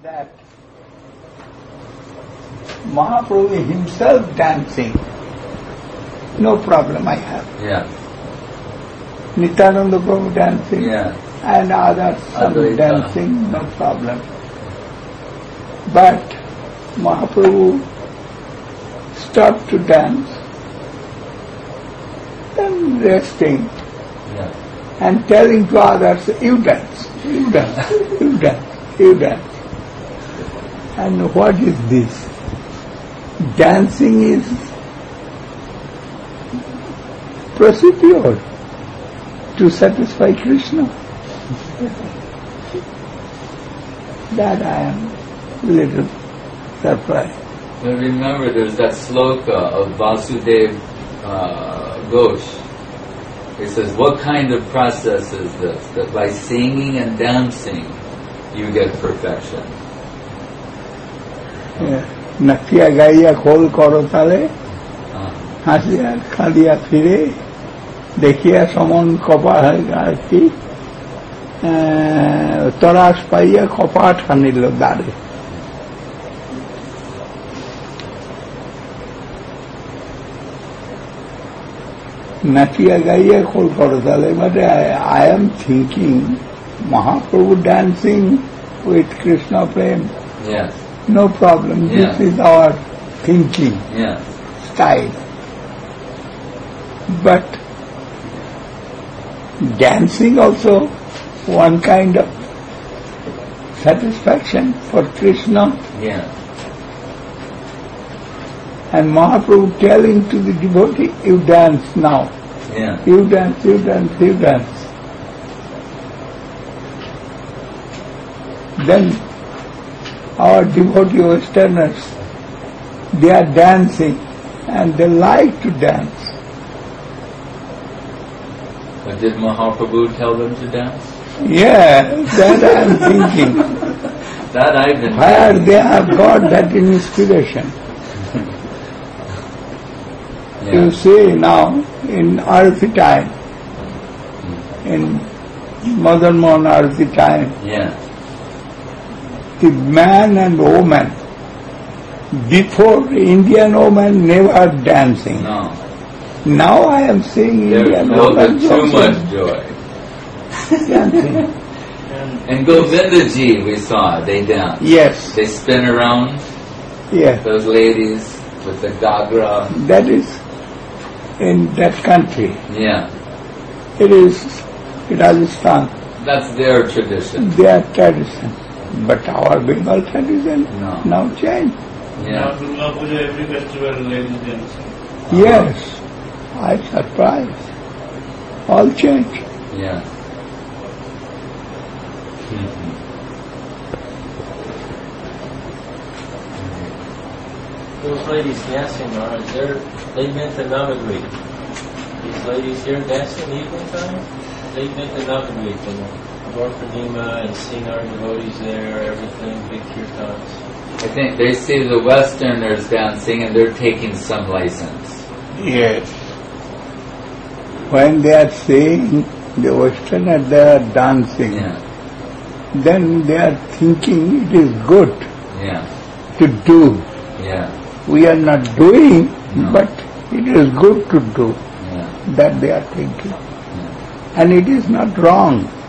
that Mahaprabhu himself dancing, no problem I have. Yeah. Nityananda Prabhu dancing, and others some dancing, no problem. But Mahaprabhu stopped to dance, then resting, and telling to others, you dance, you dance, you dance, you dance. And what is this? Dancing is procedure to satisfy Krishna. That I am little surprised. But remember, there's that sloka of Vasudev Ghosh. It says, what kind of process is this? That by singing and dancing, you get perfection. নাচিয়া গাইয়া খোল করো তালে হাসিয়া খালিয়া ফিরে দেখিয়া সমন কপা আর কি তরাস পাইয়া কপা ঠানিল দাঁড়ে নাচিয়া গাইয়া খোল করো তালে but I am thinking Mahaprabhu dancing with Krishna Prem. Yes. No problem. This is our thinking style. But dancing also one kind of satisfaction for Krishna. And Mahaprabhu telling to the devotee, you dance now. You dance, you dance, you dance. Then our devotee Westerners, they are dancing and they like to dance. But did Mahaprabhu tell them to dance? Yeah, that I am thinking. That I've been where they have got that inspiration. You see now, in Arati time, in Madan Mohan Arati time, the man and woman, before Indian woman never dancing. No. Now I am seeing Indian woman too much joy. Dancing. And Govindaji we saw, they dance. Yes. They spin around. Yes. Those ladies with the gagra. That is in that country. Yeah. It is Rajasthan. That's their tradition. Their tradition. But our Bengal tradition now changed. Now Durga Puja, every festival ladies dancing. Yes. I surprised. All changed. Yeah. Those ladies dancing, Maharaj, they've been to Navadvip. These ladies here dancing evening time, they've been to Navadvip and Gorpurnima and seeing our devotees there, everything, big kirtans. I think they see the Westerners dancing and they're taking some license. Yes. When they are seeing the Westerners, they are dancing. Then they are thinking it is good to do. We are not doing, but it is good to do. That they are thinking. And it is not wrong.